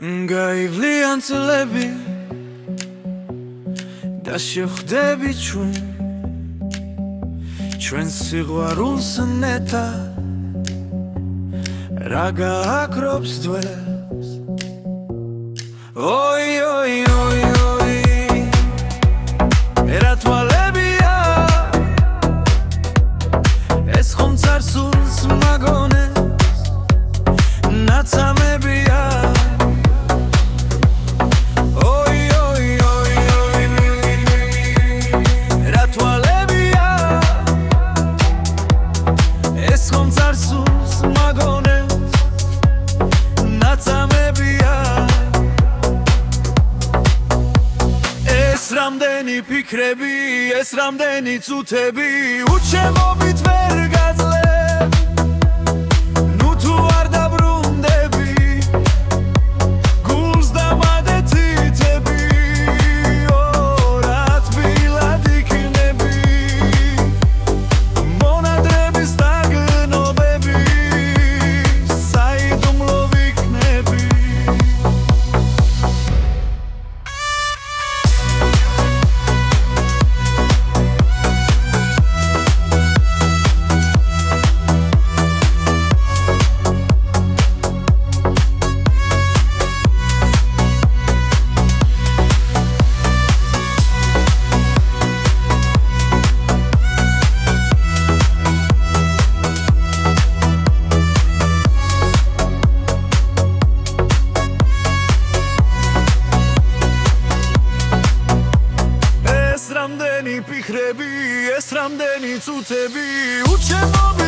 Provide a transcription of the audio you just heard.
გაივლიან წლები და შევხვდები ჩვენ სიყვარულს ნეტა რა გააკრობს დველს oi oi oi oi რა თვალებია ეს ხომ წარსულს მაგონებს ნაცამებია რამდენი ფიქრები, ეს რამდენი წუთები უჩემობით ვერ გაძლებ ნუ თუ არ დაბრუნდები გულს დამადე თითები რა თბილად იქნები მონადრების დაგნობები საიდუმლო ვიქნები რამდენი ფიქრები, ეს რამდენი წუთები უჩემო